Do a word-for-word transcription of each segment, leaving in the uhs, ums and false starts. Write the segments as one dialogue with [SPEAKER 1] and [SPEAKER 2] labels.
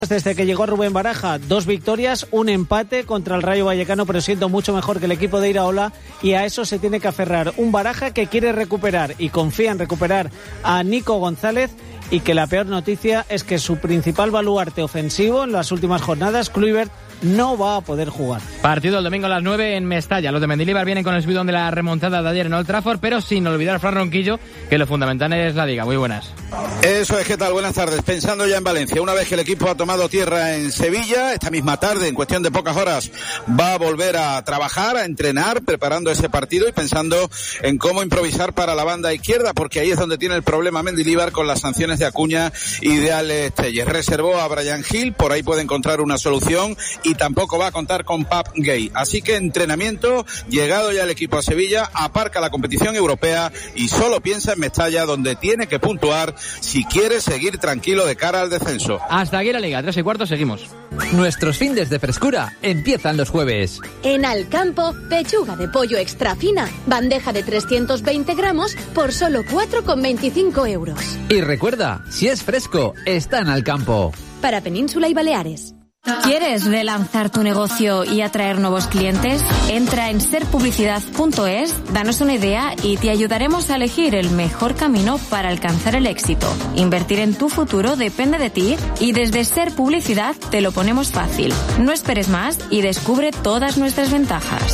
[SPEAKER 1] Desde que llegó Rubén Baraja, dos victorias, un empate contra el Rayo Vallecano, pero siendo mucho mejor que el equipo de Iraola, y a eso se tiene que aferrar un Baraja que quiere recuperar y confía en recuperar a Nico González, y que la peor noticia es que su principal baluarte ofensivo en las últimas jornadas, Kluivert, no va a poder jugar.
[SPEAKER 2] Partido el domingo a las nueve en Mestalla. Los de Mendilibar vienen con el subidón de la remontada de ayer en Old Trafford, pero sin olvidar a Fran Ronquillo, que lo fundamental es la liga. Muy buenas.
[SPEAKER 3] Eso es, ¿qué tal? Buenas tardes. Pensando ya en Valencia, una vez que el equipo ha tomado tierra en Sevilla, esta misma tarde, en cuestión de pocas horas, va a volver a trabajar, a entrenar, preparando ese partido y pensando en cómo improvisar para la banda izquierda, porque ahí es donde tiene el problema Mendilibar con las sanciones de Acuña y de Alex Telles. Reservó a Brian Hill, por ahí puede encontrar una solución, y tampoco va a contar con Pap Gay. Así que entrenamiento, llegado ya el equipo a Sevilla, aparca la competición europea y solo piensa en Mestalla, donde tiene que puntuar si quiere seguir tranquilo de cara al descenso.
[SPEAKER 2] Hasta aquí la liga, tres y cuarto, seguimos.
[SPEAKER 4] Nuestros findes de frescura empiezan los jueves.
[SPEAKER 5] En Alcampo, pechuga de pollo extra fina, bandeja de trescientos veinte gramos por solo cuatro con veinticinco euros.
[SPEAKER 4] Y recuerda, si es fresco, está en Alcampo.
[SPEAKER 5] Para Península y Baleares.
[SPEAKER 6] ¿Quieres relanzar tu negocio y atraer nuevos clientes? Entra en ser publicidad punto es, danos una idea y te ayudaremos a elegir el mejor camino para alcanzar el éxito. Invertir en tu futuro depende de ti y desde Ser Publicidad te lo ponemos fácil. No esperes más y descubre todas nuestras ventajas.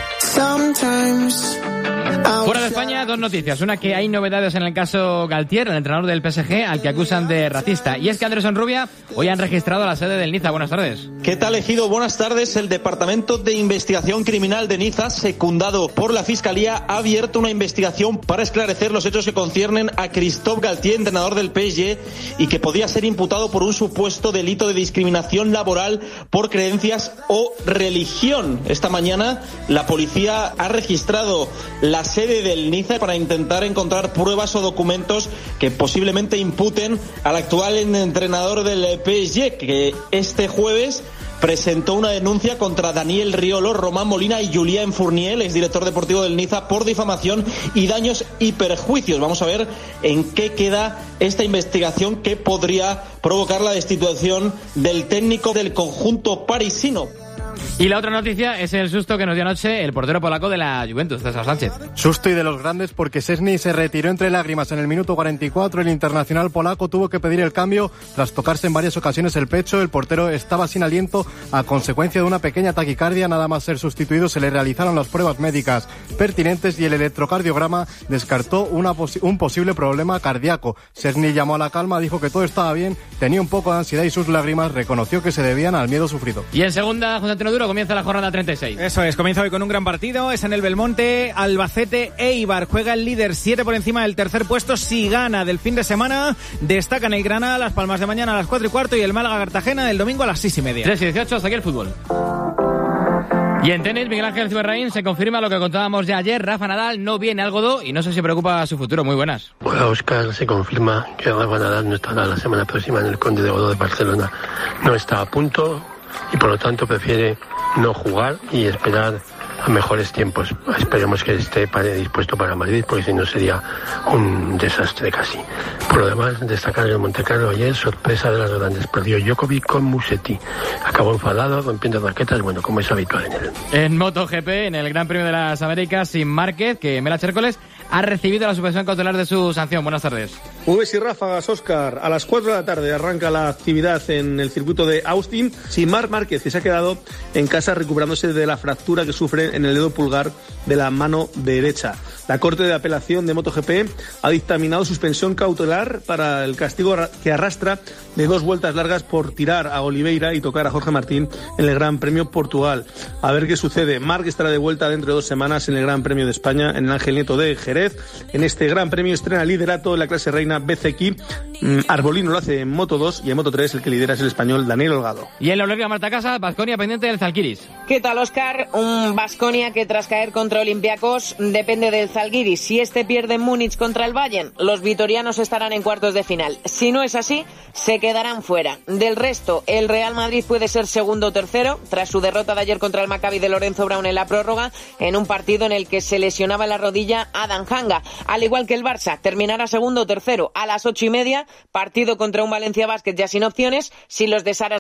[SPEAKER 2] Fuera de España, dos noticias. Una, que hay novedades en el caso Galtier, el entrenador del P S G, al que acusan de racista. Y es que Anderson Rubia hoy han registrado la sede del Niza. Buenas tardes.
[SPEAKER 7] ¿Qué tal, Ejido? Buenas tardes. El Departamento de Investigación Criminal de Niza, secundado por la Fiscalía, ha abierto una investigación para esclarecer los hechos que conciernen a Christophe Galtier, entrenador del P S G, y que podía ser imputado por un supuesto delito de discriminación laboral por creencias o religión. Esta mañana la policía ha registrado la sede del Niza para intentar encontrar pruebas o documentos que posiblemente imputen al actual entrenador del P S G, que este jueves presentó una denuncia contra Daniel Riolo, Román Molina y Julien Fournier, exdirector deportivo del Niza, por difamación y daños y perjuicios. Vamos a ver en qué queda esta investigación que podría provocar la destitución del técnico del conjunto parisino.
[SPEAKER 2] Y la otra noticia es el susto que nos dio anoche el portero polaco de la Juventus, César Sánchez.
[SPEAKER 8] Susto y de los grandes, porque Szczęsny se retiró entre lágrimas en el minuto cuarenta y cuatro. El internacional polaco tuvo que pedir el cambio tras tocarse en varias ocasiones el pecho. El portero estaba sin aliento a consecuencia de una pequeña taquicardia. Nada más ser sustituido se le realizaron las pruebas médicas pertinentes y el electrocardiograma descartó una posi- un posible problema cardíaco. Szczęsny llamó a la calma, dijo que todo estaba bien, tenía un poco de ansiedad y sus lágrimas reconoció que se debían al miedo sufrido.
[SPEAKER 2] Y en segunda, José Antonio Duro, comienza la jornada treinta y seis.
[SPEAKER 9] Eso es, comienza hoy con un gran partido, es en el Belmonte, Albacete Eibar, juega el líder, siete por encima del tercer puesto, si gana del fin de semana, destacan el Granada, Las Palmas de mañana a las cuatro y cuarto y el Málaga Cartagena del domingo a las seis y media.
[SPEAKER 2] tres y dieciocho, hasta aquí el fútbol. Y en tenis, Miguel Ángel Ciberraín, se confirma lo que contábamos ya ayer, Rafa Nadal no viene al Godó y no sé si preocupa su futuro. Muy buenas.
[SPEAKER 10] Hola, Óscar, se confirma que Rafa Nadal no estará la semana próxima en el Conde de Godó de Barcelona. No está a punto y por lo tanto prefiere no jugar y esperar a mejores tiempos. Esperemos que esté dispuesto para Madrid, porque si no sería un desastre casi. Por lo demás, destacar el Montecarlo ayer, sorpresa de las grandes. Perdió Djokovic con Musetti. Acabó enfadado, rompiendo raquetas, bueno, como es habitual en él.
[SPEAKER 2] En MotoGP, en el Gran Premio de las Américas, sin Márquez, que Mela Chércoles ha recibido la suspensión cautelar de su sanción. Buenas tardes.
[SPEAKER 11] Nubes y ráfagas, Óscar. A las cuatro de la tarde arranca la actividad en el circuito de Austin, sin Marc Márquez, que se ha quedado en casa recuperándose de la fractura que sufre en el dedo pulgar de la mano derecha. La Corte de Apelación de MotoGP ha dictaminado suspensión cautelar para el castigo que arrastra de dos vueltas largas por tirar a Oliveira y tocar a Jorge Martín en el Gran Premio Portugal. A ver qué sucede. Marc estará de vuelta dentro de dos semanas en el Gran Premio de España, en el Ángel Nieto de Jerez. En este Gran Premio estrena liderato en la clase reina B C Q. Arbolino lo hace en Moto dos y en Moto tres el que lidera es el español Daniel Holgado.
[SPEAKER 2] Y en la Euroliga Marta Casa, Baskonia pendiente del Zalgiris.
[SPEAKER 12] ¿Qué tal, Óscar? Un Baskonia que tras caer contra Olympiacos depende del Zalgiris. Si este pierde en Múnich contra el Bayern, los vitorianos estarán en cuartos de final. Si no es así, se quedarán fuera. Del resto, el Real Madrid puede ser segundo o tercero tras su derrota de ayer contra el Maccabi de Lorenzo Brown en la prórroga, en un partido en el que se lesionaba la rodilla Adam Hanga. Al igual que el Barça, terminará segundo o tercero. A las ocho y media, partido contra un Valencia Basket ya sin opciones, si los de Sara